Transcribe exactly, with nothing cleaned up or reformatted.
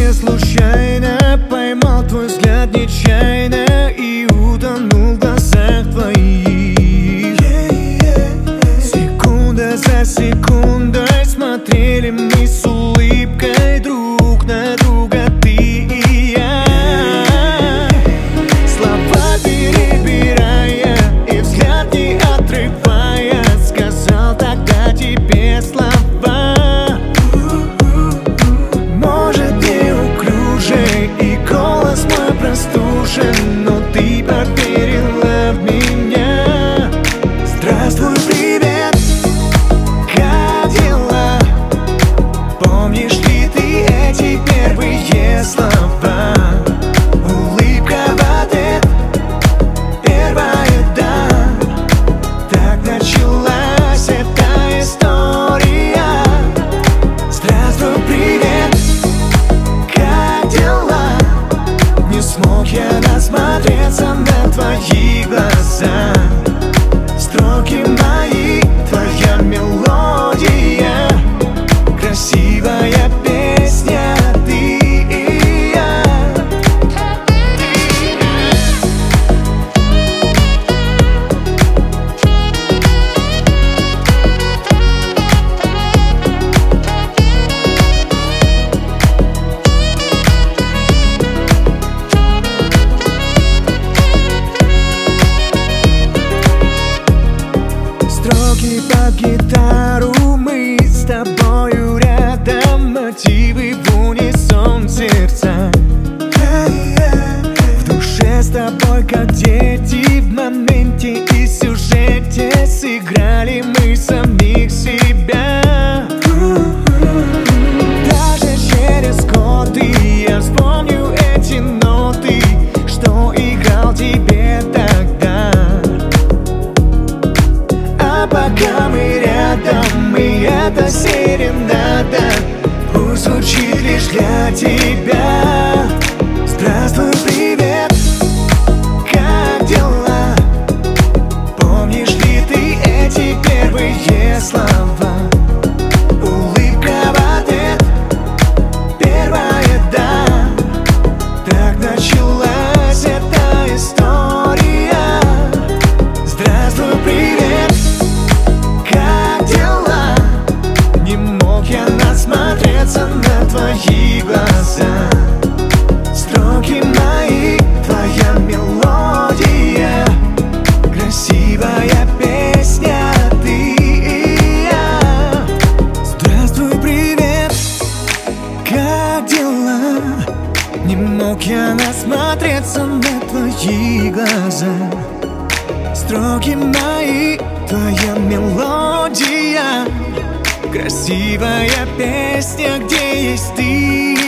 где случайно поймал твой взгляд нечаянно и утонул в глазах твоих. Секунда за секундой смотрели мы с улыбкой друг на друга, ты и я. Слова перебирая и взгляд не отрывая, сказал тогда тебе слова. Может, неуклюжий и голос мой простужен, но ты поверила в меня. Здравствуй, привет, как дела? Помнишь ли ты эти первые слова? Улыбка в ответ, первая да. Так началась эта история. Здравствуй, привет, как дела? Не смог я насмотреться на твои глаза. Строки мои, твоя мелодия, красивая песня, ты и я. Строки под гитару, мы с тобою рядом, мотивы в унисон сердца. В душе с тобой как дети, в моменте и сюжете сыграли мы самих себя. Даже через годы я вспомню эти ноты, что играл тебе тогда. А пока мы рядом, и эта серенада пусть звучит лишь для тебя. Здравствуй, привет, как дела? Помнишь ли ты эти первые слова? Улыбка в ответ, первая да. Так началась эта история. Здравствуй, привет, как дела? Не мог я насмотреться на твои глаза. Строки мои, твоя мелодия, красивая песня, ты и я. Здравствуй, привет, как дела? Не мог я насмотреться на твои глаза. Строки мои, твоя мелодия, красивая песня, где есть ты.